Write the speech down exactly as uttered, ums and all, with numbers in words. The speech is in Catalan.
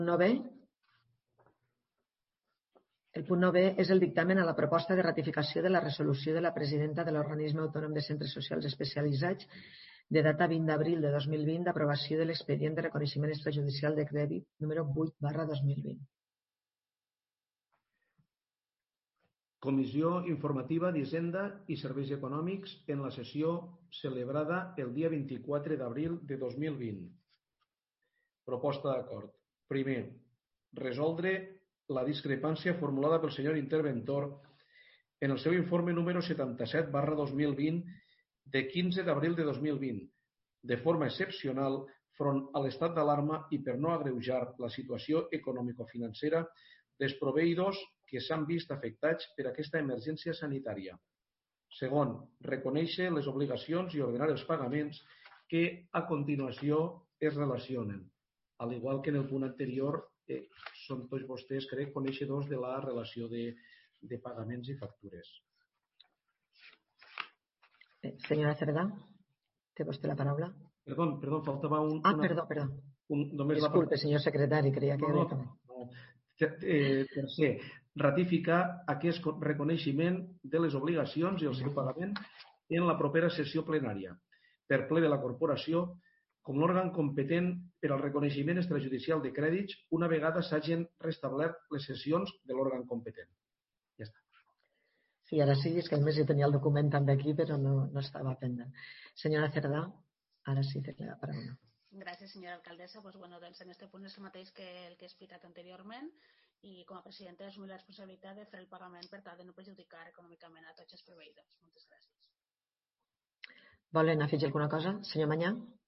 nou B. El punt nou B és el dictamen a la proposta de ratificació de la resolució de la presidenta de l'Organisme Autònom de Centres Socials Especialitzats de data vint d'abril de dos mil vint d'aprovació de l'expedient de reconeixement extrajudicial de crèdit número vuit barra dos mil vint. Comissió Informativa d'Hisenda i Serveis Econòmics en la sessió celebrada el dia vint-i-quatre d'abril de dos mil vint. Proposta d'acord. Primer, resoldre la discrepància formulada pel senyor interventor en el seu informe número setanta-set barra dos mil vint de quinze d'abril de dos mil vint, de forma excepcional front a l'estat d'alarma i per no agreujar la situació econòmico-financera dels proveïdors que s'han vist afectats per aquesta emergència sanitària. Segon, reconèixer les obligacions i ordenar els pagaments que a continuació es relacionen. Al igual que en el punt anterior, eh, són tots vostès, crec, coneixedors de la relació de, de pagaments i factures. Eh, senyora Cerdà, té vostè la paraula? Perdó, perdó, faltava un... Ah, una, perdó, perdó. Un, Disculpe, senyor secretari, creia que... No, no, no. Eh, tercer, ratificar aquest reconeixement de les obligacions i el seu pagament en la propera sessió plenària per ple de la corporació com l'òrgan competent per al reconeixement extrajudicial de crèdits una vegada s'hagin restablert les sessions de l'òrgan competent. Ja està. Sí, ara sí, és que a més jo tenia el document també aquí, però no, no estava pendent. Senyora Cerdà, ara sí té la paraula. Gràcies, senyora alcaldessa. Pues, bueno, doncs, en aquest punt és el mateix que el que he explicat anteriorment i com a presidenta assumir la responsabilitat de fer el pagament per tal de no perjudicar econòmicament a tots els proveïdors. Moltes gràcies. Volen afegir alguna cosa? Senyor Mañà?